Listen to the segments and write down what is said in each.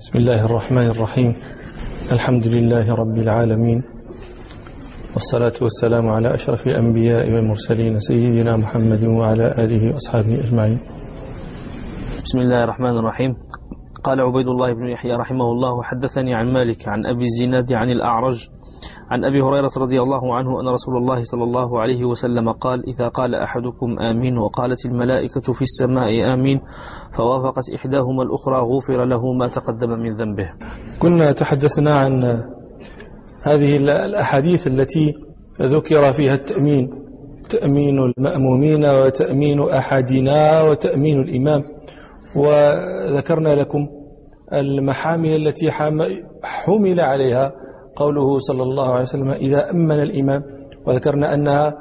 بسم الله الرحمن الرحيم. الحمد لله رب العالمين، والصلاة والسلام على أشرف الأنبياء والمرسلين سيدنا محمد وعلى آله وأصحابه أجمعين. بسم الله الرحمن الرحيم. قال عبيد الله بن يحيى رحمه الله: حدثني عن مالك عن أبي الزناد عن الأعرج عن أبي هريرة رضي الله عنه أن رسول الله صلى الله عليه وسلم قال: إذا قال أحدكم آمين وقالت الملائكة في السماء آمين فوافقت إحداهما الأخرى غفر له ما تقدم من ذنبه. كنا تحدثنا عن هذه الأحاديث التي ذكر فيها التأمين، تأمين المأمومين وتأمين أحدنا وتأمين الإمام، وذكرنا لكم المحامل التي حمل عليها قوله صلى الله عليه وسلم إذا أمن الإمام، وذكرنا أنها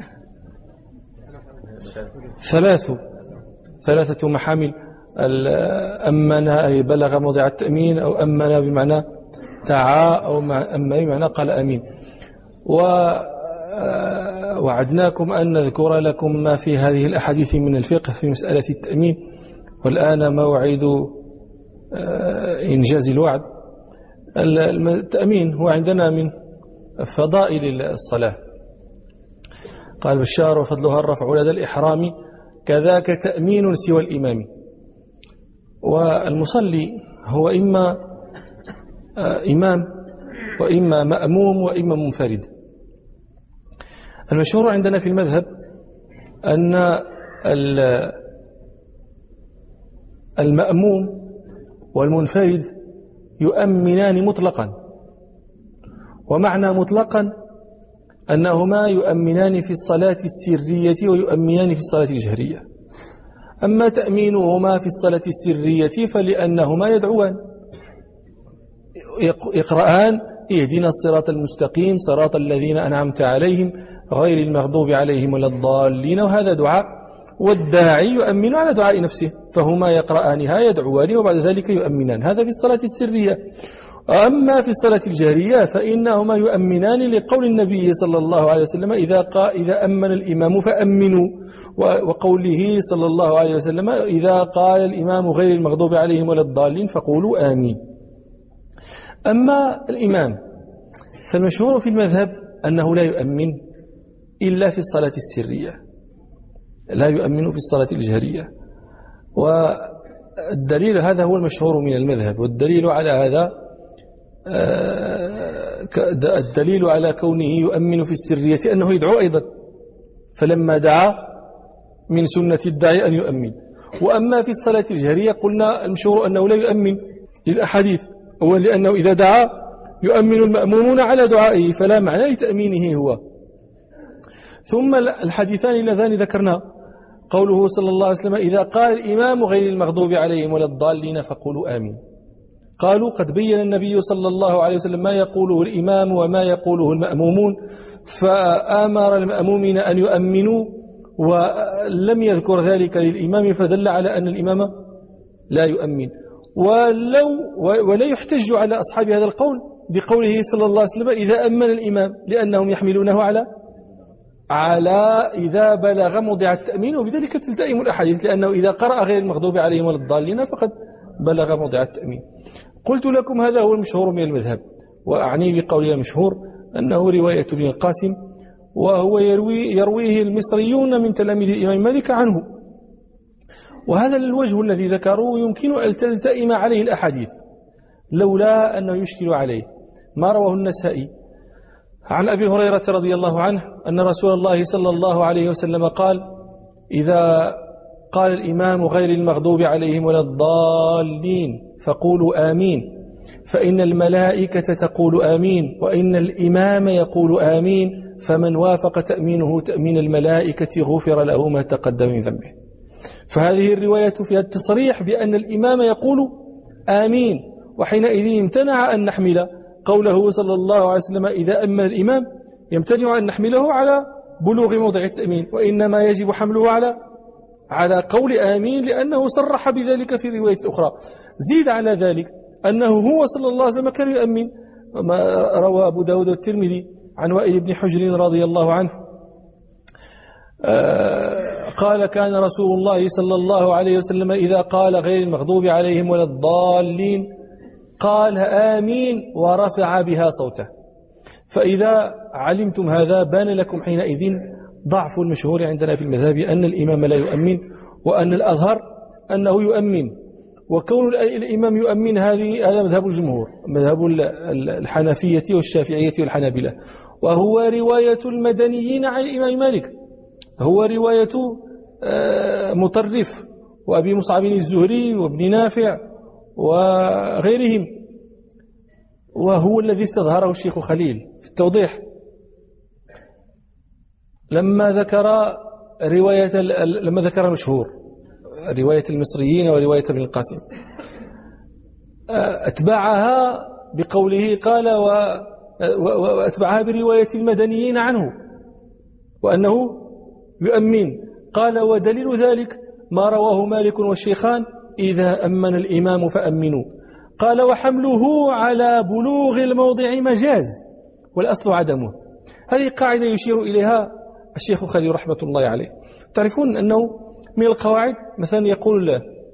ثلاثة محامل: أمن أي بلغ موضع التأمين، أو أمن بمعنى دعا، أو أمن بمعنى قال أمين. ووعدناكم أن نذكر لكم ما في هذه الأحاديث من الفقه في مسألة التأمين، والآن موعد إنجاز الوعد. التأمين هو عندنا من فضائل الصلاة. قال بشار: وفضلها الرفع لدى الإحرام كذاك تأمين سوى الإمام. والمصلي هو إما إمام وإما مأموم وإما منفرد. المشهور عندنا في المذهب أن المأموم والمنفرد يؤمنان مطلقا، ومعنى مطلقا أنهما يؤمنان في الصلاة السرية ويؤمنان في الصلاة الجهرية. أما تأمينهما في الصلاة السرية فلأنهما يدعوان، يقرآن: اهدنا الصراط المستقيم صراط الذين أنعمت عليهم غير المغضوب عليهم ولا الضالين، وهذا دعاء، والداعي يؤمن على دعاء نفسه، فهما يقرآنها يدعوان وبعد ذلك يؤمنان. هذا في الصلاة السرية. أما في الصلاة الجهرية فإنهما يؤمنان لقول النبي صلى الله عليه وسلم إذا أمن الإمام فأمنوا، وقوله صلى الله عليه وسلم إذا قال الإمام غير المغضوب عليهم ولا الضالين فقولوا آمين. أما الإمام فالمشهور في المذهب أنه لا يؤمن إلا في الصلاة السرية، لا يؤمن في الصلاة الجهرية. والدليل هذا هو المشهور من المذهب، والدليل على هذا الدليل على كونه يؤمن في السرية أنه يدعو أيضا، فلما دعا من سنة الداعي أن يؤمن. وأما في الصلاة الجهرية قلنا المشهور أنه لا يؤمن للأحاديث، أولا لأنه إذا دعا يؤمن المأمومون على دعائه فلا معنى لتأمينه هو. ثم الحديثان اللذان ذكرنا قوله صلى الله عليه وسلم إذا قال الإمام غير المغضوب عليهم ولا الضالين فقولوا آمين. قالوا قد بين النبي صلى الله عليه وسلم ما يقوله الإمام وما يقوله المأمومون، فآمر المأمومين أن يؤمنوا ولم يذكر ذلك للإمام، فدل على أن الإمام لا يؤمن. ولا يحتج على أصحاب هذا القول بقوله صلى الله عليه وسلم إذا أمن الإمام، لأنهم يحملونه على إذا بلغ موضع التأمين، وبذلك تلتئم الأحاديث، لأنه إذا قرأ غير المغضوب عليهم ولا الضالين فقد بلغ موضع التأمين. قلت لكم هذا هو المشهور من المذهب، وأعني بقولي المشهور أنه رواية ابن القاسم، وهو يرويه المصريون من تلاميذ الإمام مالك عنه. وهذا الوجه الذي ذكروه يمكن أن تلتئم عليه الأحاديث لولا أنه يشكل عليه ما رواه النسائي عن أبي هريرة رضي الله عنه أن رسول الله صلى الله عليه وسلم قال إذا قال الإمام غير المغضوب عليهم ولا الضالين فقولوا آمين، فإن الملائكة تقول آمين، وإن الإمام يقول آمين، فمن وافق تأمينه تأمين الملائكة غفر له ما تقدم من ذنبه. فهذه الرواية فيها التصريح بأن الإمام يقول آمين، وحينئذ امتنع أن نحمل قوله صلى الله عليه وسلم إذا أمن الإمام، يمتنع أن نحمله على بلوغ موضع التأمين، وإنما يجب حمله على قول آمين، لأنه صرح بذلك في رواية أخرى. زيد على ذلك أنه هو صلى الله عليه وسلم كان يؤمن، ما روى أبو داود والترمذي عن وائل بن حجر رضي الله عنه قال كان رسول الله صلى الله عليه وسلم إذا قال غير المغضوب عليهم ولا الضالين قال آمين ورفع بها صوته. فإذا علمتم هذا بان لكم حينئذ ضعف المشهور عندنا في المذهب أن الإمام لا يؤمن، وأن الأظهر أنه يؤمن. وكون الإمام يؤمن هذا مذهب الجمهور، مذهب الحنفية والشافعية والحنابلة، وهو رواية المدنيين عن الإمام مالك، هو رواية مطرف وأبي مصعب الزهري وابن نافع وغيرهم، وهو الذي استظهره الشيخ خليل في التوضيح لما ذكر المشهور رواية المصريين ورواية ابن القاسم، أتبعها بقوله قال وأتبعها برواية المدنيين عنه وأنه يؤمن. قال ودليل ذلك ما رواه مالك والشيخان إذا أمن الإمام فأمنوا. قال وحمله على بلوغ الموضع مجاز والأصل عدمه. هذه قاعدة يشير إليها الشيخ خليل رحمة الله عليه. تعرفون أنه من القواعد مثلا يقول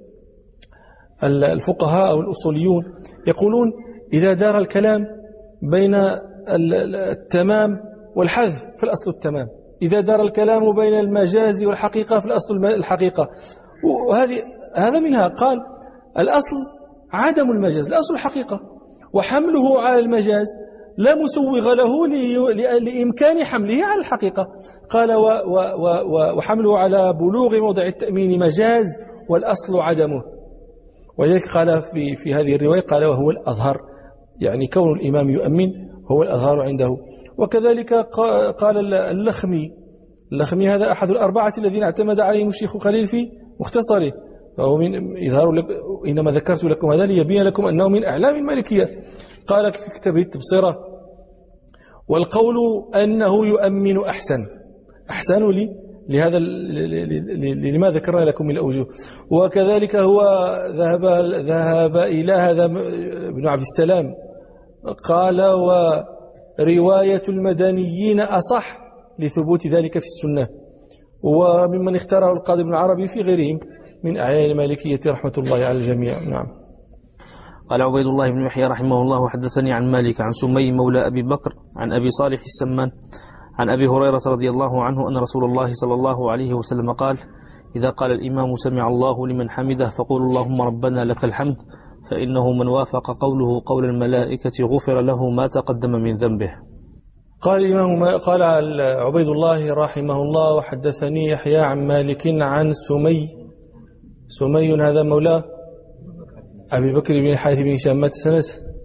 الفقهاء أو الأصوليون يقولون إذا دار الكلام بين التمام والحذف فالأصل التمام، إذا دار الكلام بين المجاز والحقيقة فالأصل الحقيقة. هذا منها قال الأصل عدم المجاز، الأصل الحقيقة، وحمله على المجاز لا مسوغ له لإمكان حمله على الحقيقة. قال وحمله على بلوغ موضع التأمين مجاز والأصل عدمه. ولذلك قال في هذه الرواية قال وهو الأظهر، يعني كون الإمام يؤمن هو الأظهر عنده. وكذلك قال اللخمي هذا أحد الأربعة الذين اعتمد عليهم الشيخ خليل في مختصره، فهو من إظهار لك. إنما ذكرت لكم هذا ليبين لكم أنه من أعلام المالكية. قال في كتابه التبصرة والقول أنه يؤمن أحسن لهذا لما ذكرنا لكم من الأوجه. وكذلك هو ذهب إلى هذا ابن عبد السلام قال ورواية المدنيين أصح لثبوت ذلك في السنة، وممن اختاره القاضي ابن عربي في غيرهم من أعيان المالكية رحمة الله على الجميع. نعم. قال عبيد الله بن يحيى رحمه الله حدثني عن مالك عن سمي مولى أبي بكر عن أبي صالح السمان عن أبي هريرة رضي الله عنه أن رسول الله صلى الله عليه وسلم قال إذا قال الإمام سمع الله لمن حمده فقولوا اللهم ربنا لك الحمد، فإنه من وافق قوله قول الملائكة غفر له ما تقدم من ذنبه. قال عبيد الله رحمه الله وحدثني يحيى عن مالك عن سمي هذا مولى أبي بكر بن الحارث بن هشام مات سنة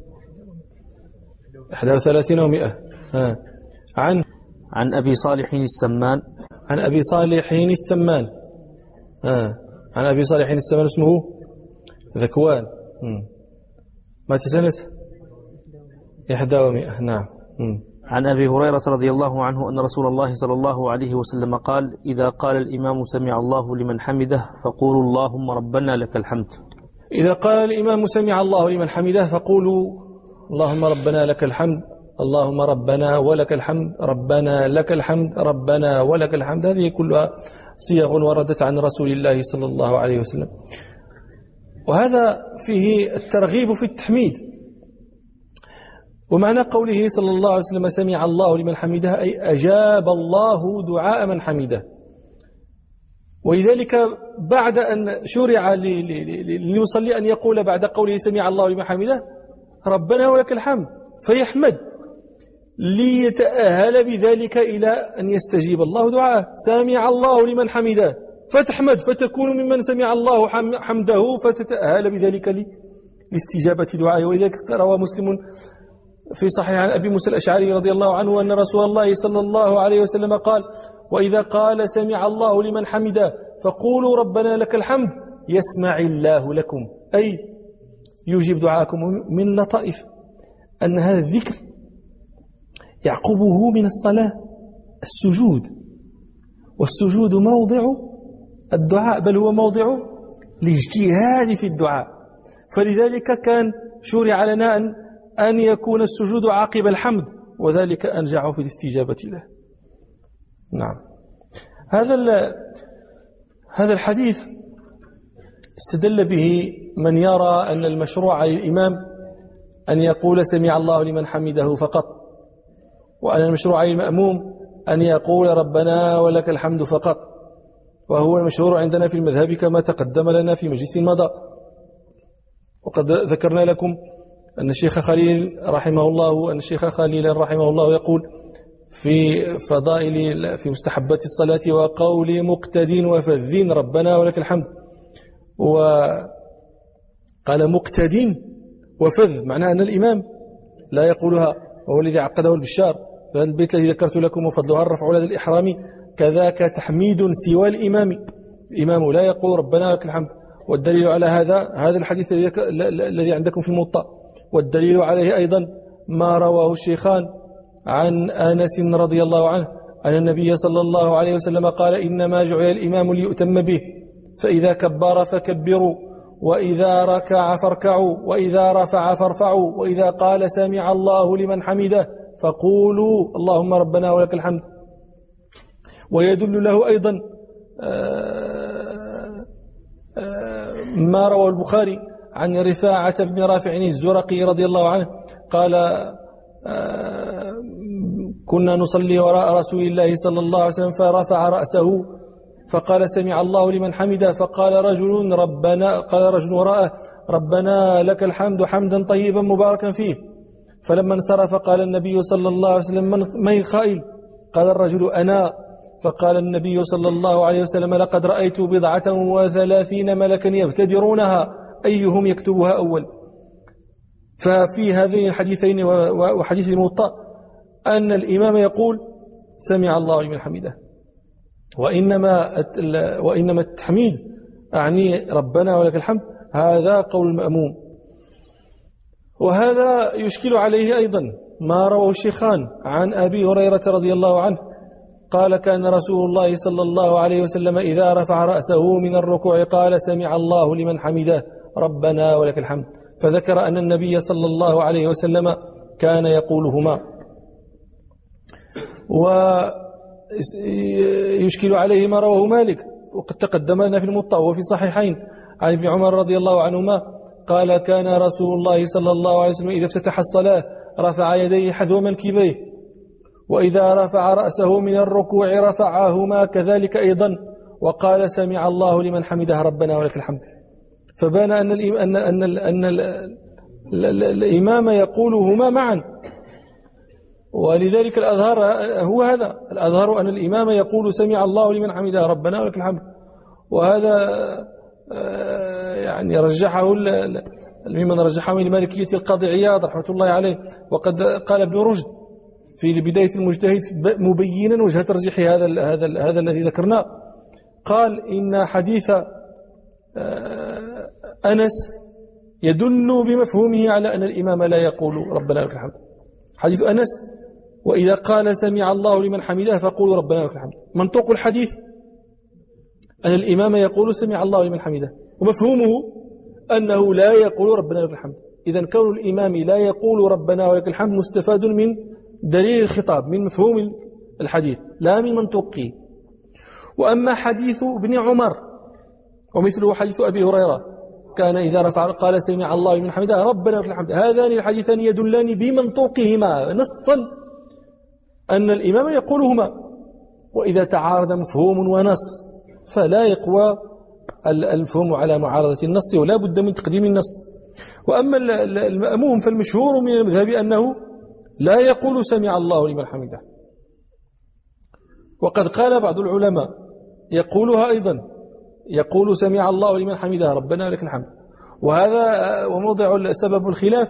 31 و100. عن أبي صالح السمان عن أبي صالح السمان عن أبي صالح السمان اسمه ذكوان مات سنة 61 و100. نعم. عن أبي هريرة رضي الله عنه أن رسول الله صلى الله عليه وسلم قال إذا قال الإمام سمع الله لمن حمده فقولوا اللهم ربنا لك الحمد. إذا قال الإمام سمع الله لمن حمده فقولوا اللهم ربنا لك الحمد، اللهم ربنا ولك الحمد، ربنا لك الحمد، ربنا ولك الحمد. هذه كلها صيغ وردت عن رسول الله صلى الله عليه وسلم، وهذا فيه الترغيب في التحميد. ومعنى قوله صلى الله عليه وسلم سمع الله لمن حمده أي أجاب الله دعاء من حمده. ولذلك بعد أن شرع للمصلي أن يقول بعد قوله سمع الله لمن حمده ربنا ولك الحمد فيحمد ليتأهل بذلك إلى أن يستجيب الله دعاءه. سمع الله لمن حمده فتحمد فتكون ممن سمع الله حمده فتتأهل بذلك لاستجابة دعائه. ولذلك روى مسلم في صحيح عن أبي موسى الأشعري رضي الله عنه أن رسول الله صلى الله عليه وسلم قال وإذا قال سمع الله لمن حمده فقولوا ربنا لك الحمد يسمع الله لكم، أي يجيب دعاءكم. من لطائف أن هذا الذكر يعقبه من الصلاة السجود، والسجود موضع الدعاء، بل هو موضع الاجتهاد في الدعاء. فلذلك كان شرع لنا أن يكون السجود عقب الحمد، وذلك أنجع في الاستجابة له. نعم. هذا الحديث استدل به من يرى أن المشروع للإمام أن يقول سمع الله لمن حمده فقط، وأن المشروع على المأموم أن يقول ربنا ولك الحمد فقط، وهو المشهور عندنا في المذهب كما تقدم لنا في مجلس مضى. وقد ذكرنا لكم أن الشيخ خليل رحمه الله يقول في فضائل في مستحبات الصلاة وقول مقتد وفذ ربنا ولك الحمد، وقال مقتد وفذ معناه أن الإمام لا يقولها، وهو الذي عقده البشار. فهذا البيت الذي ذكرت لكم وفضلها الرفع لدى الإحرام كذاك تحميد سوى الإمام، الإمام لا يقول ربنا لك الحمد. والدليل على هذا الحديث الذي عندكم في الموطأ، والدليل عليه أيضا ما رواه الشيخان عن أنس رضي الله عنه أن النبي صلى الله عليه وسلم قال إنما جعل الإمام ليؤتم به، فإذا كبر فكبروا، وإذا ركع فاركعوا، وإذا رفع فارفعوا، وإذا قال سمع الله لمن حمده فقولوا اللهم ربنا ولك الحمد. ويدل له أيضا ما روى البخاري عن رفاعة بن رافع الزرقي رضي الله عنه قال كنا نصلي وراء رسول الله صلى الله عليه وسلم فرفع رأسه فقال سمع الله لمن حمده، فقال رجل وراءه ربنا لك الحمد حمدا طيبا مباركا فيه. فلما انصرف قال النبي صلى الله عليه وسلم من القائل؟ قال الرجل أنا. فقال النبي صلى الله عليه وسلم لقد رأيت 37 ملكا يبتدرونها أيهم يكتبها أول. ففي هذين الحديثين وحديث الموطأ أن الإمام يقول سمع الله لمن حمده، وإنما التحميد أعني ربنا ولك الحمد هذا قول المأموم. وهذا يشكل عليه أيضا ما رواه الشيخان عن أبي هريرة رضي الله عنه قال كان رسول الله صلى الله عليه وسلم إذا رفع رأسه من الركوع قال سمع الله لمن حمده ربنا ولك الحمد، فذكر أن النبي صلى الله عليه وسلم كان يقولهما. ويشكل عليه ما رواه مالك وقد تقدم لنا في الموطأ وفي الصحيحين عن ابن عمر رضي الله عنهما قال كان رسول الله صلى الله عليه وسلم إذا افتتح الصلاة رفع يديه حذو منكبيه، وإذا رفع رأسه من الركوع رفعهما كذلك أيضا، وقال سمع الله لمن حمده ربنا ولك الحمد. فبان أن الإمام يقولهما معا، ولذلك الأظهر هو هذا، الأظهر أن الإمام يقول سمع الله لمن حمده ربنا ولك الحمد. وهذا يعني رجحه ممن رجحه من المالكية القاضي عياض رحمة الله عليه. وقد قال ابن رشد في بداية المجتهد مبينا وجه ترجيح هذا الذي ذكرناه، قال إن حديث أنس يدل بمفهومه على أن الإمام لا يقول ربنا لك الحمد. حديث أنس وإذا قال سمع الله لمن حمده فقولوا ربنا لك الحمد، منطوق الحديث أن الإمام يقول سمع الله لمن حمده، ومفهومه أنه لا يقول ربنا لك الحمد. إذن كون الإمام لا يقول ربنا ولك الحمد مستفاد من دليل الخطاب، من مفهوم الحديث لا من منطوقه. وأما حديث ابن عمر ومثله حديث أبي هريرة كان إذا رفع قال سمع الله لمن حمده ربنا لك الحمد، هذان الحديثان يدلان بمنطوقهما نصا أن الإمام يقولهما. وإذا تعارض مفهوم ونص فلا يقوى المفهوم على معارضة النص، ولا بد من تقديم النص. وأما المأموم فالمشهور من المذهب أنه لا يقول سمع الله لمن حمده، وقد قال بعض العلماء يقولها أيضا، يقول سمع الله لمن حمده ربنا ولك الحمد. وهذا وموضع سبب الخلاف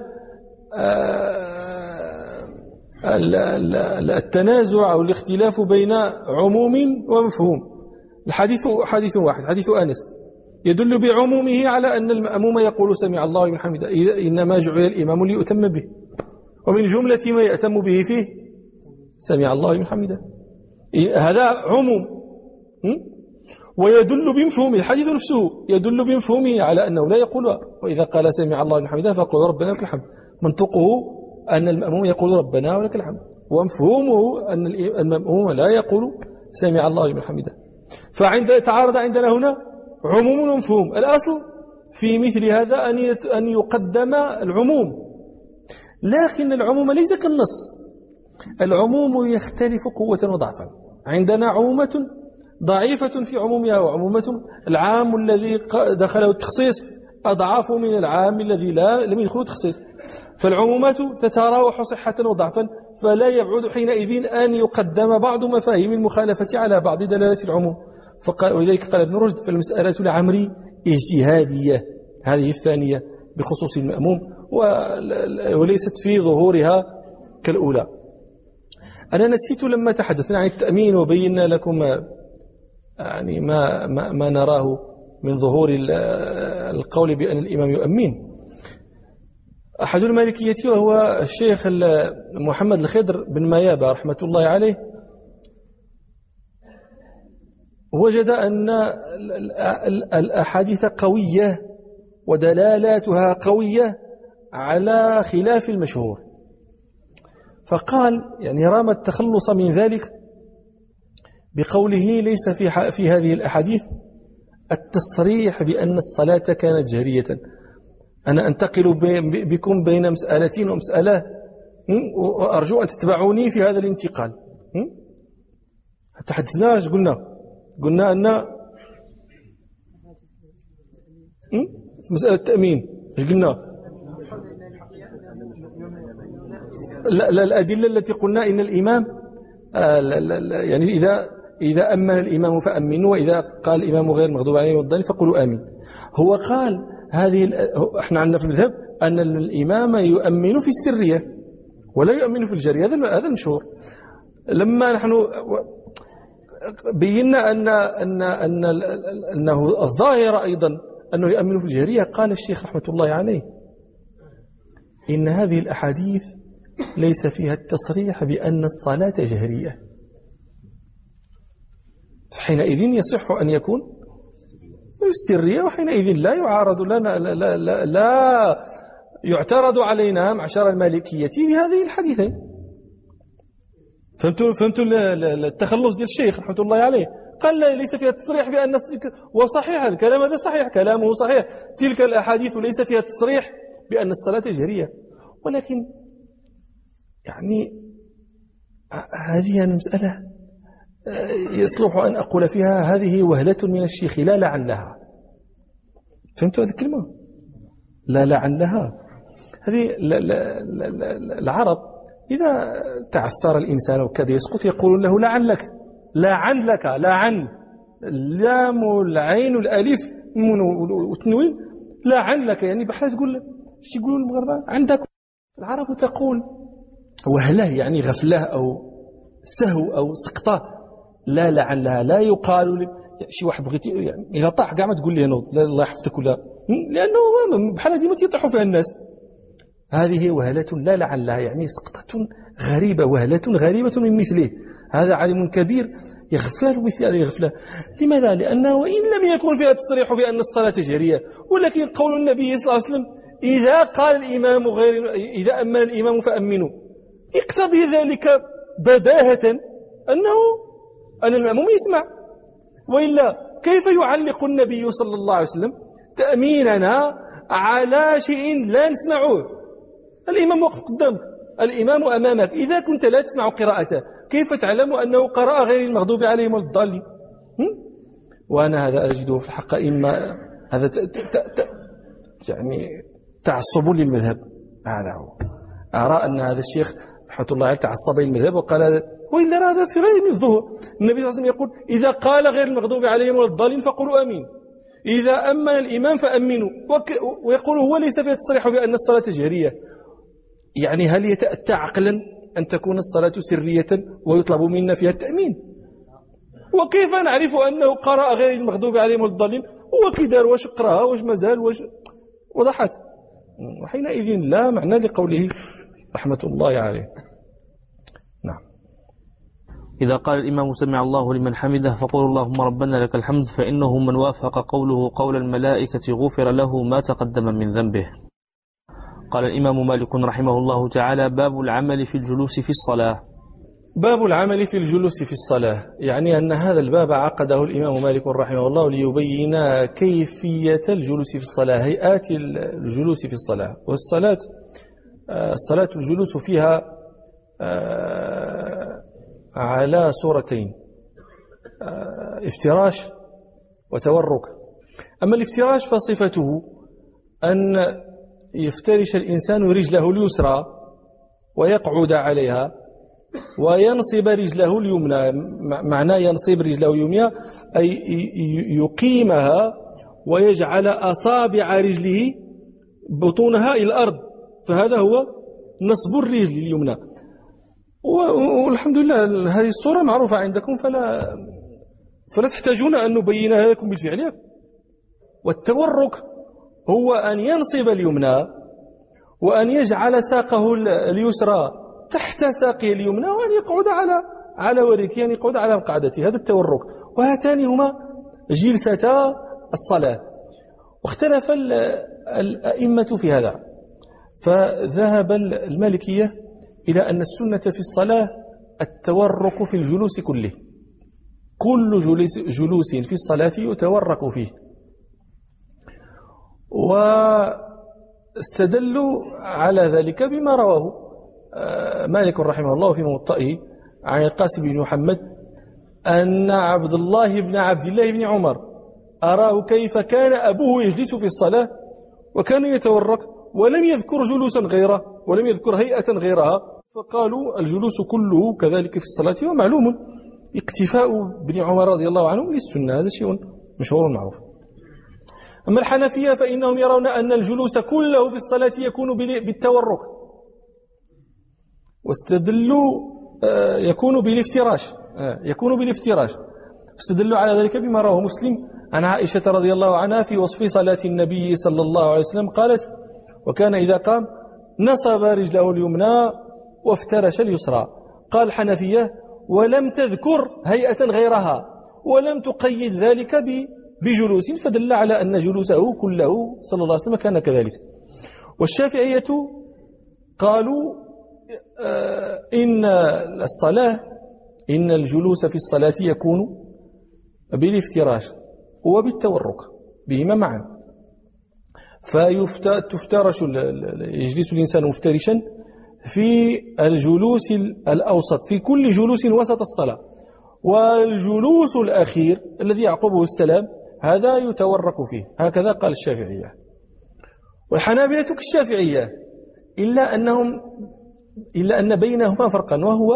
التنازع أو الاختلاف بين عموم ومفهوم. الحديث حديث واحد، حديث أنس يدل بعمومه على أن المأموم يقول سمع الله لمن حمده، إنما جعل الإمام ليؤتم به، ومن جملة ما يأتم به فيه سمع الله لمن حمده، هذا عموم. ويدل بمفهومه الحديث نفسه يدل بمفهومه على أنه لا يقولها، وإذا قال سمع الله لمن حمده فقل ربنا لك الحمد، منطقه أن المأموم يقول ربنا ولك الحمد، ومفهومه أن المأموم لا يقول سمع الله لمن حمده. تعارض عندنا هنا عموم ومفهوم. الأصل في مثل هذا أن يقدم العموم، لكن العموم ليس كالنص. العموم يختلف قوة وضعفا. عندنا عمومة ضعيفة في عمومها، وعمومة العام الذي دخله التخصيص أضعاف من العام الذي لم يدخله التخصيص. فالعمومات تتراوح صحة وضعفا، فلا يبعد حينئذ أن يقدم بعض مفاهيم المخالفة على بعض دلالات العموم. ولذلك قال ابن رشد: فالمسألة العمري اجتهادية، هذه الثانية بخصوص المأموم، وليست في ظهورها كالأولى. أنا نسيت لما تحدثنا عن التأمين وبينا لكم يعني ما نراه من ظهور القول بأن الإمام يؤمن. أحد المالكية وهو الشيخ محمد الخضر بن ميابة رحمة الله عليه وجد أن الأحاديث قوية ودلالاتها قوية على خلاف المشهور، فقال يعني رام التخلص من ذلك بقوله: ليس في هذه الأحاديث التصريح بأن الصلاة كانت جهرية. أنا أنتقل بكم بين مسألتين ومسألة، وأرجو أن تتبعوني في هذا الانتقال. تحدثنا ايش قلنا أن في مسألة التأمين ايش قلنا؟ لا الأدلة التي قلنا إن الإمام يعني إذا أمن الإمام فأمنوا، وإذا قال الإمام غير المغضوب عليهم ولا الضالين فقولوا آمين. هو قال احنا عندنا في المذهب أن الإمام يؤمن في السرية ولا يؤمن في الجرية، هذا المشهور. لما نحن بينا أنه الظاهر أيضا أنه يؤمن في الجهرية، قال الشيخ رحمة الله عليه: إن هذه الأحاديث ليس فيها التصريح بأن الصلاة جهرية، فحينئذ يصح أن يكون السرية، وحينئذ لا يعارض لنا لا يعترض علينا معشر المالكية بهذه الحديثين. فهمتوا التخلص ديال الشيخ رحمة الله عليه؟ قال ليس فيها التصريح بأن، وصحيح الكلام هذا صحيح، كلامه صحيح، تلك الأحاديث ليس فيها التصريح بأن الصلاة جهرية، ولكن يعني هذه المسألة يصلح أن أقول فيها هذه وهلة من الشيخ لا لعلها. فهمتوا هذه الكلمة؟ لا لعلها. هذه العرب إذا تعثر الإنسان وكاد يسقط يقولون له لعلك، لعن اللام والعين والألف والتنوين، لعلك يعني بحال تقول ايش يقولون المغاربة عندك. العرب تقول وهله يعني غفله أو سهو أو سقطة، لا لعلها. لا يقال شي واحد بغيتي يعني إذا طاح كاع ما تقول لي نوض لا الله يحفظك ولا، لأنه بحال هذه ما تيطيحوا فيها الناس. هذه وهلة لا لعلها يعني سقطة غريبة، وهلة غريبة من مثله. هذا عالم كبير يغفل مثل هذه الغفلة. لماذا؟ لأنه وإن لم يكن فيها تصريح بأن الصلاة جهرية، ولكن قول النبي صلى الله عليه وسلم: إذا قال الإمام إذا أمن الإمام فأمنوا، يقتضي ذلك بداهة أن المأموم يسمع، وإلا كيف يعلق النبي صلى الله عليه وسلم تأميننا على شيء لا نسمعه؟ الإمام وقف قدامك، الإمام أمامك، إذا كنت لا تسمع قراءته كيف تعلم أنه قرأ غير المغضوب عليهم ولا الضالين؟ وأنا هذا أجده في الحق إما هذا يعني تعصب للمذهب. هذا هو. أرى أن هذا الشيخ رحمة الله عليه تعصب للمذهب وقال هذا، وإلا هذا في غير من الظهور. النبي صلى الله عليه وسلم يقول: إذا قال غير المغضوب عليهم ولا الضالين فقولوا آمين، إذا أمن الإمام فأمنوا. ويقول هو ليس فيه تصريح بأن الصلاة جهرية. يعني هل يتأتى عقلا أن تكون الصلاة سرية ويطلب منا فيها التأمين؟ وكيف نعرف أنه قرأ غير المغضوب عليهم ولا الضالين؟ هو كي دار واش قرأها واش مازال واش وضحت؟ وحينئذ لا معنى لقوله رحمة الله عليه. نعم. إذا قال الإمام سمع الله لمن حمده فقول اللهم ربنا لك الحمد، فإنه من وافق قوله قول الملائكة غفر له ما تقدم من ذنبه. قال الإمام مالك رحمه الله تعالى: باب العمل في الجلوس في الصلاة. باب العمل في الجلوس في الصلاة، يعني أن هذا الباب عقده الإمام مالك رحمه الله ليبين كيفية الجلوس في الصلاة، هيئات الجلوس في الصلاة. والصلاة الصلاة الجلوس فيها على صورتين: افتراش وتورك. أما الافتراش فصفته أن يفترش الإنسان رجله اليسرى ويقعد عليها وينصب رجله اليمنى. معنى ينصب رجله اليمنى أي يقيمها ويجعل أصابع رجله بطونها إلى الأرض، فهذا هو نصب الرجل اليمنى. والحمد لله هذه الصورة معروفة عندكم، فلا تحتاجون أن نبينها لكم بالفعل. والتورك هو أن ينصب اليمنى وأن يجعل ساقه اليسرى تحت ساقه اليمنى وأن يقعد على وركه، يعني يقعد على مقعدته. هذا التورك. وهاتان هما جلستا الصلاة. واختلف الأئمة في هذا، فذهب المالكية إلى أن السنة في الصلاة التورك في الجلوس كله. كل جلوس في الصلاة يتورك فيه. واستدلوا على ذلك بما رواه مالك رحمه الله في موطئه عن القاسم بن محمد أن عبد الله بن عبد عمر أراه كيف كان أبوه يجلس في الصلاة وكان يتورك ولم يذكر جلوسا غيره ولم يذكر هيئة غيرها، فقالوا الجلوس كله كذلك في الصلاة. ومعلوم اقتفاء ابن عمر رضي الله عنه للسنة، هذا شيء مشهور معروف. أما الحنفية فإنهم يرون أن الجلوس كله في الصلاة يكون بالتورك، واستدلوا يكون بالافتراش. استدلوا على ذلك بما رواه مسلم عن عائشة رضي الله عنها في وصف صلاة النبي صلى الله عليه وسلم قالت: وكان إذا قام نصب رجله اليمنى وافترش اليسرى. قال الحنفية: ولم تذكر هيئة غيرها ولم تقيد ذلك بجلوس، فدل على أن جلوسه كله صلى الله عليه وسلم كان كذلك. والشافعية قالوا إن الجلوس في الصلاة يكون بالافتراش وبالتورك بهما معا. فيفترش يجلس الإنسان مفترشا في الجلوس الأوسط، في كل جلوس وسط الصلاة. والجلوس الأخير الذي يعقبه السلام هذا يتورك فيه. هكذا قال الشافعية. والحنابلة كالشافعية إلا أن بينهما فرقا، وهو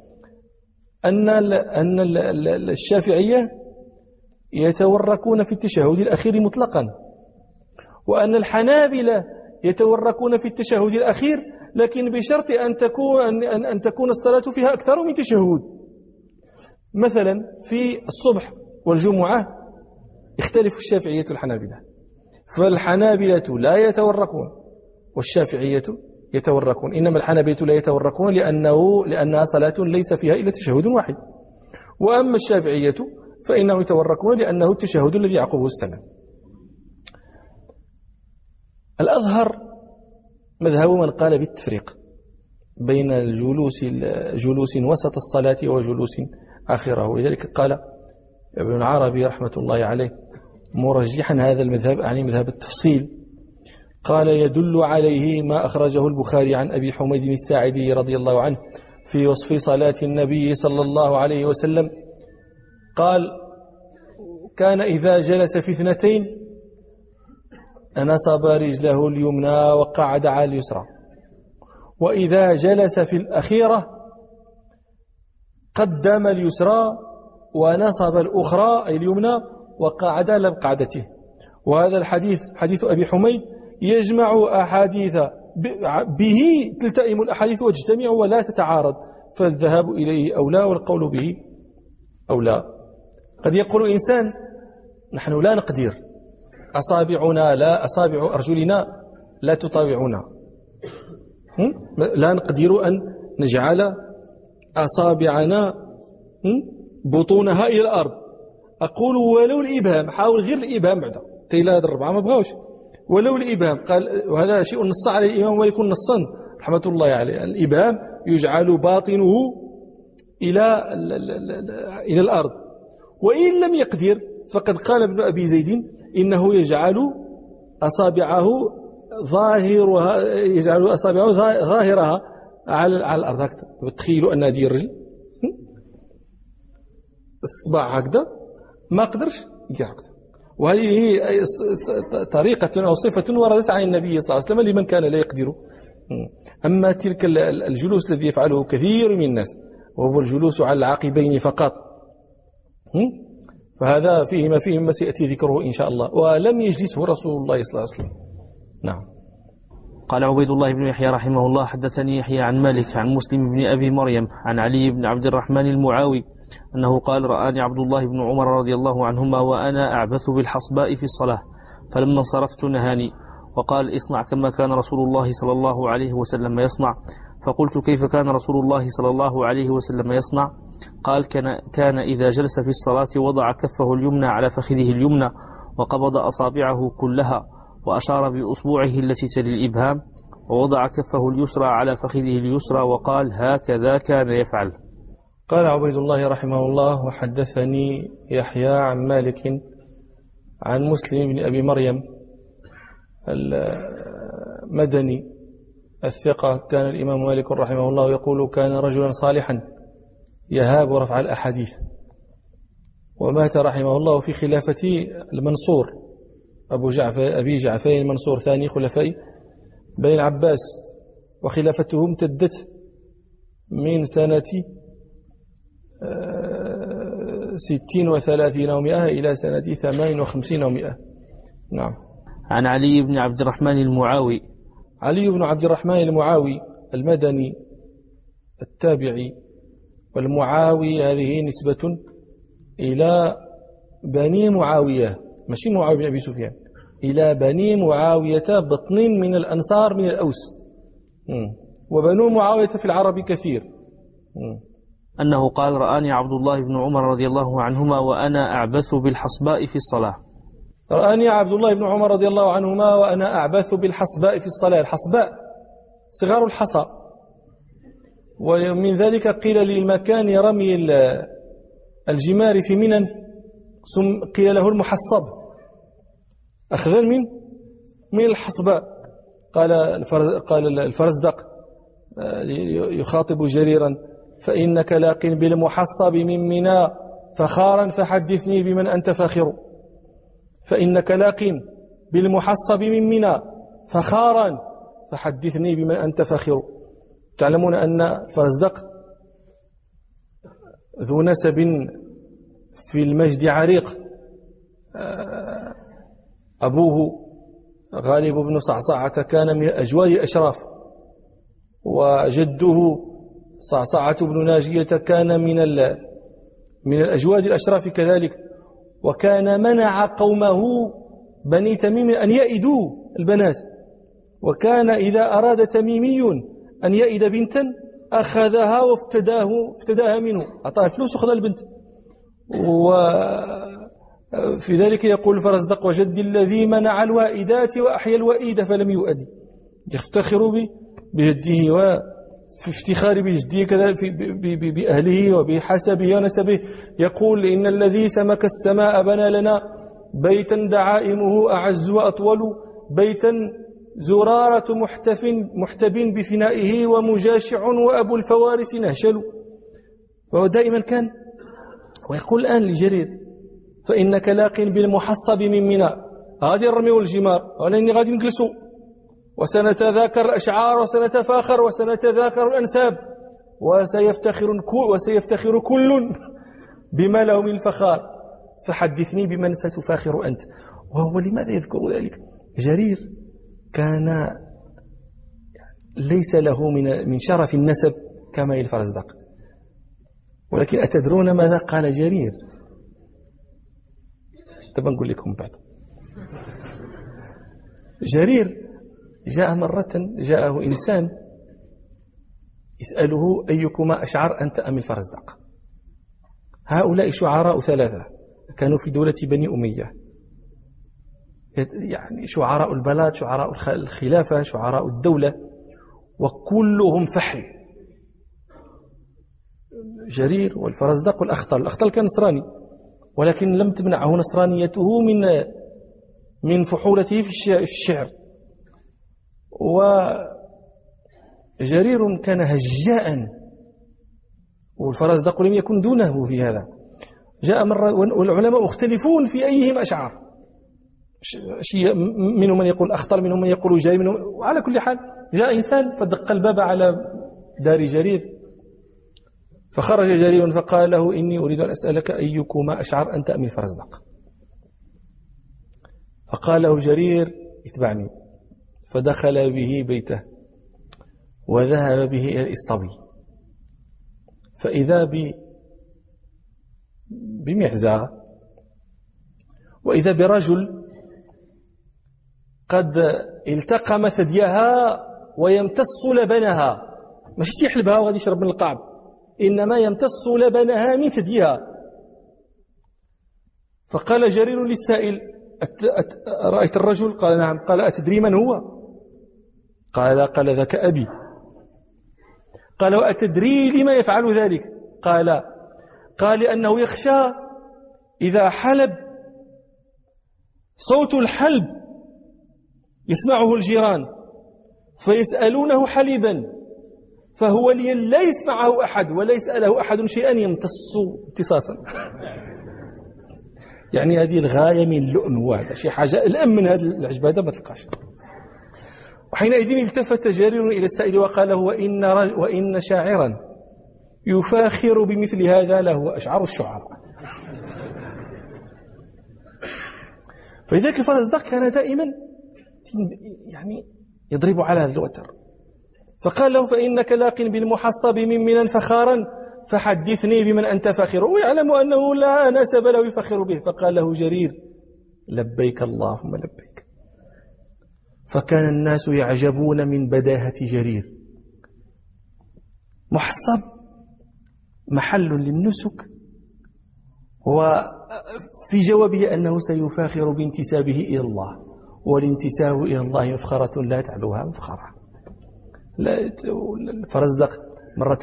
أن الشافعية يتوركون في التشهد الأخير مطلقا، وأن الحنابلة يتوركون في التشهد الأخير لكن بشرط أن تكون الصلاة فيها أكثر من تشهد. مثلا في الصبح والجمعة يختلف الشافعية والحنابلة، فالحنابلة لا يتوركون والشافعية يتوركون. إنما الحنابلة لا يتوركون لأنها صلاة ليس فيها إلا تشهد واحد. وأما الشافعية فإنهم يتوركون لأنه التشهد الذي يعقبه السلام. الأظهر مذهب من قال بالتفريق بين جلوس وسط الصلاة وجلوس آخره. ولذلك قال ابن العربي رحمة الله عليه مرجحا هذا المذهب، يعني مذهب التفصيل، قال: يدل عليه ما أخرجه البخاري عن أبي حميد الساعدي رضي الله عنه في وصف صلاة النبي صلى الله عليه وسلم. قال: كان إذا جلس في اثنتين نصب رجله اليمنى وقعد على اليسرى، وإذا جلس في الأخيرة قدم اليسرى ونصب الأخرى أي اليمنى وقعد على مقعدته. وهذا الحديث حديث أبي حميد يجمع أحاديث به تلتئم الأحاديث وتجتمع ولا تتعارض، فالذهاب إليه أولى والقول به أولى. قد يقول إنسان: نحن لا نقدر، أصابع أرجلنا لا تطاوعنا، لا نقدر أن نجعل أصابعنا بطونها إلى الأرض. أقول: ولو الإبهام، حاول غير الإبهام بعد تيلا هذا الربعة ما بغاوش، ولو الإبهام. قال: وهذا شيء نص عليه الإمام مالك نصا رحمة الله عليه، الإبهام يجعل باطنه إلى الأرض. وإن لم يقدر فقد قال ابن أبي زيد إنه يجعل أصابعه ظاهرها يجعل أصابعه ظاهرها على الأرض هكذا. تخيلوا أن هذه الرجل الصباع هكذا ما قدرش يدير هكذا. وهذه هي طريقة أو صفة وردت عن النبي صلى الله عليه وسلم لمن كان لا يقدر. أما تلك الجلوس الذي يفعله كثير من الناس وهو الجلوس على العقبين فقط، فهذا فيه ما فيه مما سيأتي ذكره إن شاء الله، ولم يجلسه رسول الله صلى الله عليه وسلم. نعم. قال عبيد الله بن يحيى رحمه الله حدثني يحيى عن مالك عن مسلم بن أبي مريم عن علي بن عبد الرحمن المعاوي أنه قال رآني عبد الله بن عمر رضي الله عنهما وأنا أعبث بالحصباء في الصلاة، فلما انصرفت نهاني وقال اصنع كما كان رسول الله صلى الله عليه وسلم يصنع. فقلت كيف كان رسول الله صلى الله عليه وسلم يصنع؟ قال كان إذا جلس في الصلاة وضع كفه اليمنى على فخذه اليمنى وقبض أصابعه كلها وأشار بأصبعه التي تلي الإبهام ووضع كفه اليسرى على فخذه اليسرى وقال هكذا كان يفعل. قال عبيد الله رحمه الله وحدثني يحيى عن مالك عن مسلم بن أبي مريم المدني الثقة. كان الإمام مالك رحمه الله يقول كان رجلا صالحا يهاب رفع الأحاديث، ومات رحمه الله في خلافة المنصور أبي جعفر المنصور ثاني خلفاء بني العباس، وخلافته امتدت من سنة 60 و30 و100 إلى سنة 58 و100. نعم. عن علي بن عبد الرحمن المعاوي. علي بن عبد الرحمن المعاوي المدني التابعي، والمعاوي هذه نسبة إلى بني معاوية، ماشي معاوية بن أبي سفيان، إلى بني معاوية بطن من الأنصار من الأوس. وبنو معاوية في العرب كثير. أنه قال رآني عبد الله بن عمر رضي الله عنهما وأنا أعبث بالحصباء في الصلاة. رآني عبد الله بن عمر رضي الله عنهما وأنا أعبث بالحصباء في الصلاة. الحصباء صغار الحصى، ومن ذلك قيل للمكان رمي الجمار في منى قيل له المحصب، أخذا من الحصباء. قال الفرزدق يخاطب جريرا فإنك لاق بالمحصب من منى فخارا فحدثني بمن أنت فاخر. فإنك لاق بالمحصب من منى فخارا فحدثني بمن أنت فاخر. تعلمون أن الفرزدق ذو نسب في المجد عريق، أبوه غالب بن صعصعة كان من أجواد الأشراف، وجده صعصعة بن ناجية كان من الأجواد الأشراف كذلك، وكان منع قومه بني تميم أن يئدوا البنات، وكان إذا أراد تميمي أن يئد بنتا أخذها وافتداها منه، أعطاها فلوس وخذ البنت. وفي ذلك يقول الفرزدق وجدي الذي منع الوائدات وأحيا الوئيد فلم يؤدي، يفتخر بجده وفي افتخار بجده كذا بأهله وبحسبه ونسبه. يقول إن الذي سمك السماء بنى لنا بيتا دعائمه أعز وأطول، بيتا زرارة محتب بفنائه ومجاشع وأبو الفوارس نهشل. وهو دائما كان ويقول الآن لجرير فإنك لاق بالمحصب من منى، غادي نرمي والجمار ولاني غادي نجلسوا وسنتذاكر الأشعار وسنتفاخر وسنتذاكر الأنساب وسيفتخر كل بما له من الفخار، فحدثني بمن ستفاخر أنت. وهو لماذا يذكر ذلك؟ جرير كان ليس له من شرف النسب كما الفرزدق، ولكن أتدرون ماذا قال جرير؟ طبعا نقول لكم بعد. جرير جاءه إنسان يسأله أيكما أشعر أنت أم الفرزدق؟ هؤلاء شعراء ثلاثة كانوا في دولة بني أمية، يعني شعراء البلد، شعراء الخلافة، شعراء الدولة، وكلهم فحل. جرير والفرزدق والأخطل. الأخطل كان نصراني، ولكن لم تمنعه نصرانيته من فحولته في الشعر. وجرير كان هجاء، والفرزدق لم يكن دونه في هذا. جاء مرة والعلماء مختلفون في أيهم أشعر، منهم من يقول أخطر، منهم من يقول جاي، منهم. وعلى كل حال جاء إنسان فدق الباب على دار جرير، فخرج جرير فقال له: إني أريد أن أسألك أيكما أشعر أن تأمن فرزدق. فقال له جرير: اتبعني. فدخل به بيته وذهب به إلى الإسطبل، فإذا بمعزة، وإذا برجل قد التقم ثديها ويمتص لبنها، ماشي تيحلبها وغادي يشرب من القعب، إنما يمتص لبنها من ثديها. فقال جرير للسائل: رأيت الرجل؟ قال: نعم. قال: أتدري من هو؟ قال: ذاك أبي. قال: وأتدري لما يفعل ذلك؟ قال: لأنه يخشى إذا حلب صوت الحلب يسمعه الجيران فيسألونه حليبا، فهو لا يسمعه أحد ولا يسأله أحد شيئا يمتص امتصاصا. يعني هذه الغاية من اللؤم، وهذا شيء حاجة الأم من هذا العجب هذا ما تلقاش. وحينئذ التفت جرير إلى السائل وقال: وإن شاعرا يفاخر بمثل هذا له أشعر الشعراء. فلذلك الفرزدق كان دائما يعني يضرب على هذا الوتر. فقال له: فإنك لاق بالمحصب من منى فخارا، فحدثني بمن أنت فاخر. ويعلم أنه لا نسب له يفخر به. فقال له جرير: لبيك اللهم لبيك. فكان الناس يعجبون من بداهة جرير. محصب محل للنسك، وفي جوابه أنه سيفاخر بانتسابه إلى الله، والانتساب إلى الله مفخرة لا تعلوها مفخرة. الفرزدق مرة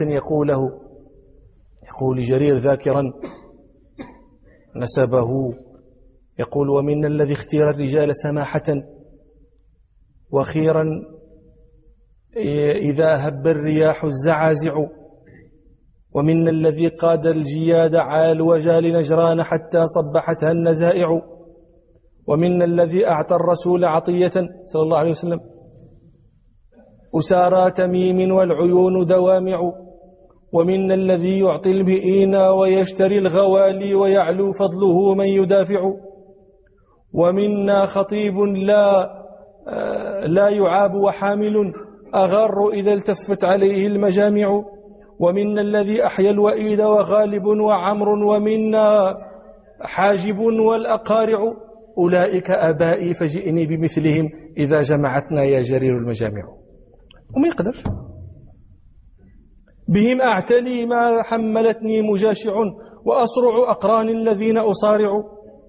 يقول لجرير ذاكرا نسبه، يقول: ومن الذي اختير الرجال سماحة، وخيرا إذا هب الرياح الزعازع، ومن الذي قاد الجياد عال وجال نجران حتى صبحتها النزائع، ومن الذي أعطى الرسول عطية صلى الله عليه وسلم أسارى تميم والعيون دوامع، ومن الذي يعطي البئين ويشتري الغوالي ويعلو فضله من يدافع، ومنا خطيب لا يعاب وحامل أغر إذا التفت عليه المجامع، ومنا الذي أحيا الوئيد وغالب وعمر، ومنا حاجب والأقارع، أولئك أبائي فجئني بمثلهم إذا جمعتنا يا جرير المجامع. وما يقدرش بهم أعتلي ما حملتني مجاشع، وأصرع أقران الذين أصارع،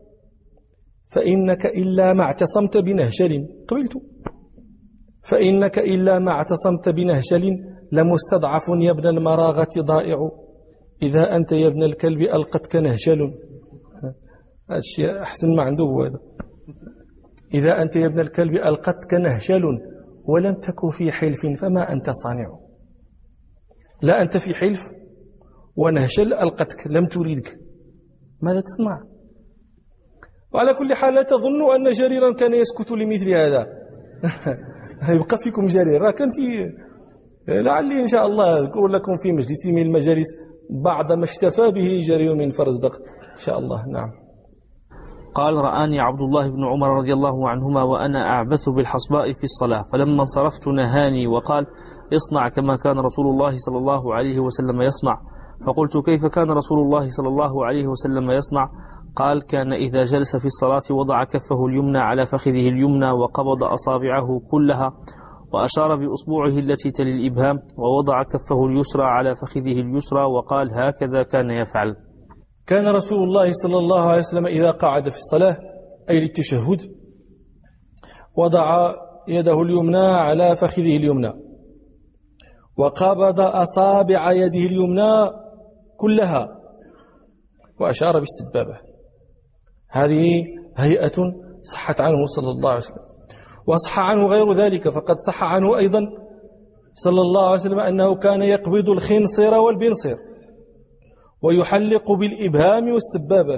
فإنك إلا ما اعتصمت بنهشل قبلت، فإنك إلا ما اعتصمت بنهشل لمستضعف يا ابن المراغة ضائع، إذا أنت يا ابن الكلب ألقتك نهشل. هذا الشيء أحسن ما عنده هذا. إذا أنت يا ابن الكلب ألقتك نهشل ولم تك في حلف فما أنت صانع. لا أنت في حلف ونهشل ألقتك لم تريدك، ماذا تصنع؟ وعلى كل حال لا تظن أن جريرا كان يسكت لمثل هذا. يبقى فيكم جرير، راك أنت لعلي إن شاء الله أذكر لكم في مجلس من المجالس بعض ما اشتفى به جرير من فرزدق إن شاء الله. نعم. قال: رآني عبد الله بن عمر رضي الله عنهما وأنا أعبث بالحصباء في الصلاة، فلما انصرفت نهاني وقال: اصنع كما كان رسول الله صلى الله عليه وسلم يصنع. فقلت: كيف كان رسول الله صلى الله عليه وسلم يصنع؟ قال: كان إذا جلس في الصلاة وضع كفه اليمنى على فخذه اليمنى وقبض أصابعه كلها وأشار بأصبعه التي تلي الإبهام، ووضع كفه اليسرى على فخذه اليسرى وقال: هكذا كان يفعل. كان رسول الله صلى الله عليه وسلم إذا قعد في الصلاة أي للتشهد وضع يده اليمنى على فخذه اليمنى وقبض أصابع يده اليمنى كلها وأشار بالسبابة. هذه هيئة صحت عنه صلى الله عليه وسلم. وصح عنه غير ذلك، فقد صح عنه أيضا صلى الله عليه وسلم أنه كان يقبض الخنصر والبنصر ويحلق بالإبهام والسبابة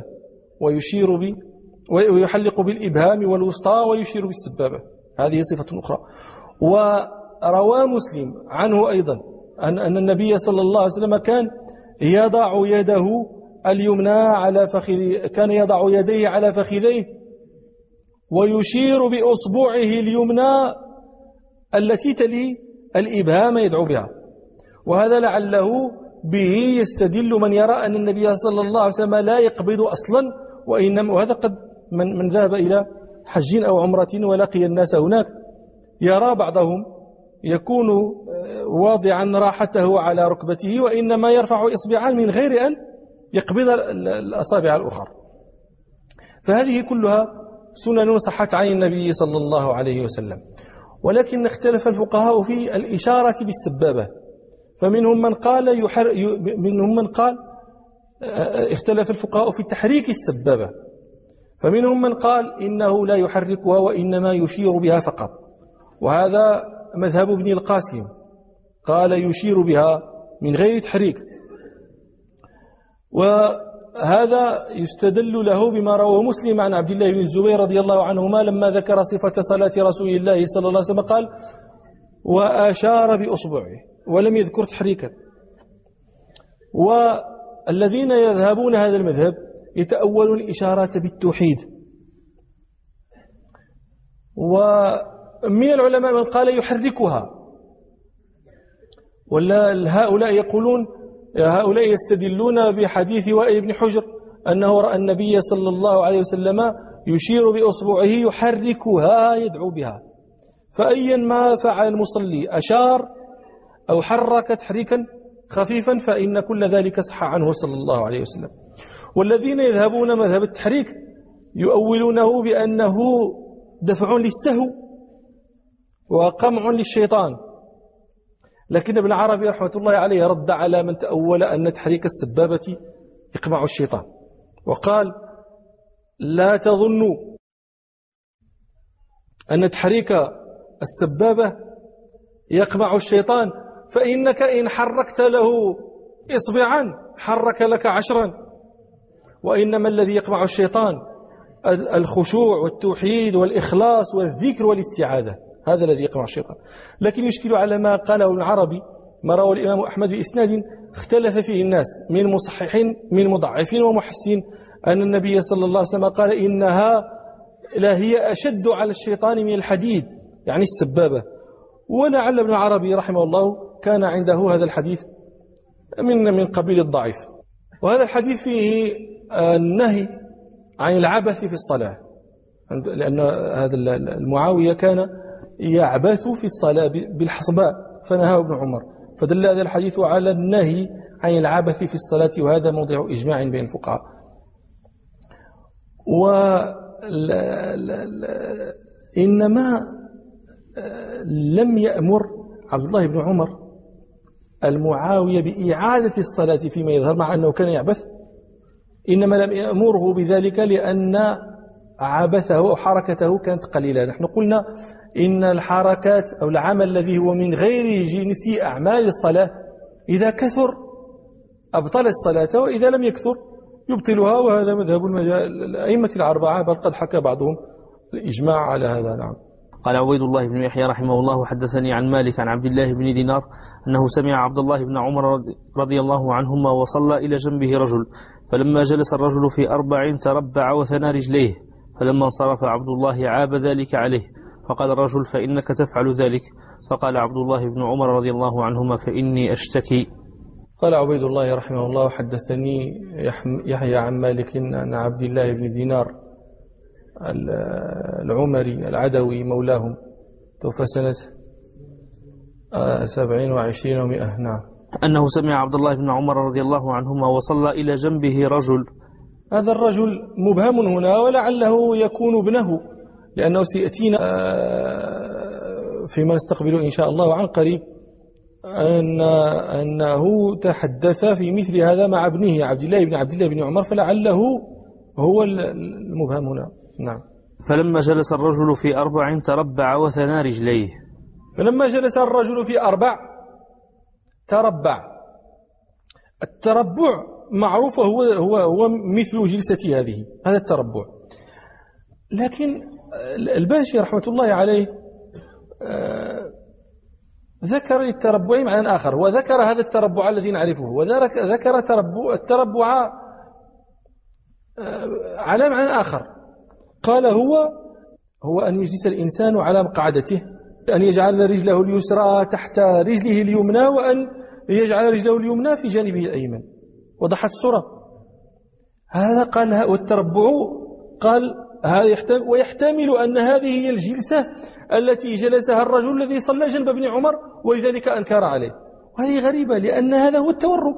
ويحلق بالإبهام والوسطى ويشير بالسبابة. هذه صفة أخرى. وروى مسلم عنه أيضا أن النبي صلى الله عليه وسلم كان يضع يده اليمنى على فخذ، كان يضع يديه على فخذيه ويشير بأصبعه اليمنى التي تلي الإبهام يدعو بها. وهذا لعله به يستدل من يرى أن النبي صلى الله عليه وسلم لا يقبض أصلا، وهذا قد من ذهب إلى حج أو عمرة ولقي الناس هناك يرى بعضهم يكون واضعا راحته على ركبته وإنما يرفع إصبعا من غير أن يقبض الأصابع الأخرى. فهذه كلها سنن صحت عن النبي صلى الله عليه وسلم. ولكن اختلف الفقهاء في الإشارة بالسبابة، فمنهم من قال اختلف الفقهاء في تحريك السبابة، فمنهم من قال إنه لا يحركها وإنما يشير بها فقط، وهذا مذهب ابن القاسم، قال يشير بها من غير تحريك. وهذا يستدل له بما رواه مسلم عن عبد الله بن الزبير رضي الله عنهما لما ذكر صفة صلاة رسول الله صلى الله عليه وسلم قال وأشار بأصبعه ولم يذكر تحريكا. والذين يذهبون هذا المذهب يتأولون الإشارات بالتوحيد، ومن العلماء من قال يحركها، ولا هؤلاء يستدلون بحديث وائل بن حجر أنه رأى النبي صلى الله عليه وسلم يشير بأصبعه يحركها يدعو بها. فأيا ما فعل المصلي أشار أو حرك تحريكا خفيفا فإن كل ذلك صح عنه صلى الله عليه وسلم. والذين يذهبون مذهب التحريك يؤولونه بأنه دفع للسهو وقمع للشيطان، لكن ابن عربي رحمة الله عليه رد على من تأول أن تحريك السبابة يقمع الشيطان، وقال لا تظنوا أن تحريك السبابة يقمع الشيطان، فإنك إن حركت له إصبعا حرك لك 10، وإنما الذي يقمع الشيطان الخشوع والتوحيد والإخلاص والذكر والاستعاذة، هذا الذي يقمع الشيطان. لكن يشكل على ما قاله ابن عربي ما روى الإمام أحمد بإسناد اختلف فيه الناس من مصححين من مضعفين ومحسين أن النبي صلى الله عليه وسلم قال إنها لا هي أشد على الشيطان من الحديد، يعني السبابة. ولعل ابن عربي رحمه الله كان عنده هذا الحديث من قبيل الضعيف. وهذا الحديث فيه النهي عن العبث في الصلاة، لأن هذا المعاوية كان يعبث في الصلاة بالحصباء فنهاه ابن عمر، فدل هذا الحديث على النهي عن العبث في الصلاة، وهذا موضع إجماع بين الفقهاء. إنما لم يأمر عبد الله بن عمر المعاوية بإعادة الصلاة فيما يظهر مع أنه كان يعبث، إنما لم يأمره بذلك لأن عبثه أو حركته كانت قليلة. نحن قلنا إن الحركات أو العمل الذي هو من غير جنس أعمال الصلاة إذا كثر أبطل الصلاة، وإذا لم يكثر يبطلها، وهذا مذهب الأئمة الأربعة، بل قد حكى بعضهم الإجماع على هذا. نعم. قال عبيد الله بن يحيى رحمه الله حدثني عن مالك عن عبد الله بن دينار أنه سمع عبد الله بن عمر رضي الله عنهما وصلى إلى جنبه رجل، فلما جلس الرجل في 4 تربع وثنى رجليه، فلما انصرف عبد الله عاب ذلك عليه، فقال الرجل فإنك تفعل ذلك، فقال عبد الله بن عمر رضي الله عنهما فإني أشتكي. قال عبيد الله رحمه الله حدثني يحيى عن مالك عن عبد الله بن دينار العمري العدوي مولاهم، توفى سنة 27 و100. نعم. أنه سمع عبد الله بن عمر رضي الله عنهما وصلى إلى جنبه رجل. هذا الرجل مبهم هنا، ولعله يكون ابنه، لأنه سيأتينا فيما نستقبله إن شاء الله عن قريب أنه تحدث في مثل هذا مع ابنه عبد الله بن عمر، فلعله هو المبهم هنا. نعم. فلما جلس الرجل في 4 تربع وثنى رجليه. فلما جلس الرجل في 4 تربع. التربع معروف هو مثل جلستي هذه، هذا التربع. لكن الباشي رحمة الله عليه ذكر للتربع معنى آخر، وذكر هذا التربع الذي نعرفه، وذكر التربع على معنى آخر. قال هو أن يجلس الإنسان على مقعدته، أن يجعل رجله اليسرى تحت رجله اليمنى، وأن يجعل رجله اليمنى في جانبه الأيمن. وضحت الصورة. هذا قال، والتربع قال هذا ويحتمل أن هذه هي الجلسة التي جلسها الرجل الذي صلى جنب ابن عمر ولذلك أنكر عليه. وهذه غريبة لأن هذا هو التورك.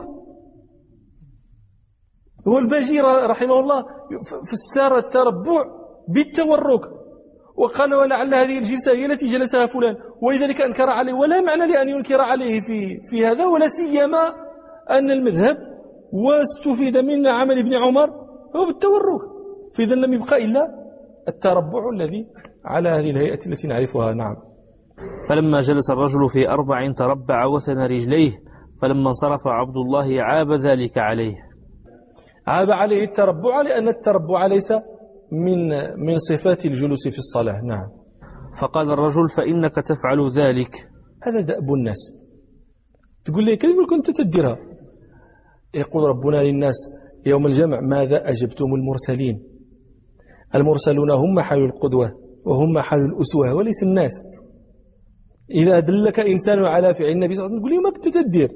هو الباجي رحمه الله فسر التربع بالتورك وقال ولعل هذه الجلسة هي التي جلسها فلان ولذلك أنكر عليه، ولا معنى لأن ينكر عليه في هذا، ولا سيما أن المذهب واستفيد من عمل ابن عمر هو بالتورك، فإذا لم يبقى إلا التربع الذي على هذه الهيئة التي نعرفها. نعم. فلما جلس الرجل في 4 تربع وثنى رجليه، فلما انصرف عبد الله عاب ذلك عليه. عاب عليه التربع لأن التربع ليس من صفات الجلوس في الصلاة. نعم. فقال الرجل فإنك تفعل ذلك. هذا دأب الناس. تقول لي كيف كنت تديرها؟ يقول ربنا للناس يوم الجمع ماذا أجبتم المرسلين؟ المرسلون هم محل القدوة وهم محل الأسوة وليس الناس. إذا دلك إنسان على فعل النبي صلى الله عليه وسلم تقول لي ما كنت تدير،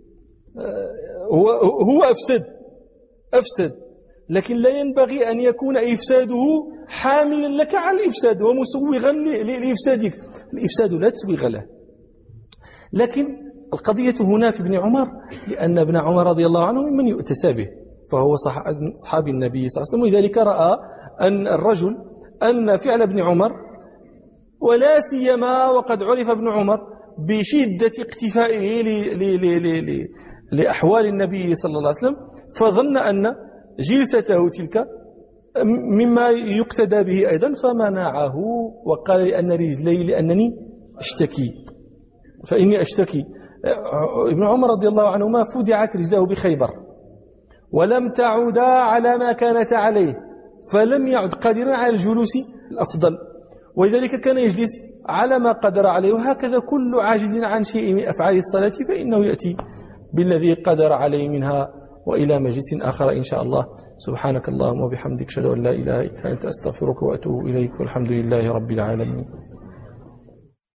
هو أفسد، لكن لا ينبغي أن يكون إفساده حاملا لك على الإفساد ومسوغا لإفسادك. الإفساد لا تسوغ له. لكن القضية هنا في ابن عمر لأن ابن عمر رضي الله عنه ممن يؤتسى به، فهو صحابي النبي صلى الله عليه وسلم، ولذلك رأى أن فعل ابن عمر ولا سيما وقد عرف ابن عمر بشدة اقتفائه لأحوال النبي صلى الله عليه وسلم، فظن أن جلسته تلك مما يقتدى به أيضا فمنعه وقال لأن رجلي لأنني فإني أشتكي. ابن عمر رضي الله عنهما فدعت رجله بخيبر ولم تعودا على ما كانت عليه، فلم يعد قادرا على الجلوس الأفضل، ولذلك كان يجلس على ما قدر عليه. وهكذا كل عاجز عن شيء من أفعال الصلاة فإنه يأتي بالذي قدر عليه منها. وإلى مجلس آخر إن شاء الله. سبحانك اللهم وبحمدك أشهد أن لا إله إلا أنت أستغفرك وأتوب إليك، والحمد لله رب العالمين.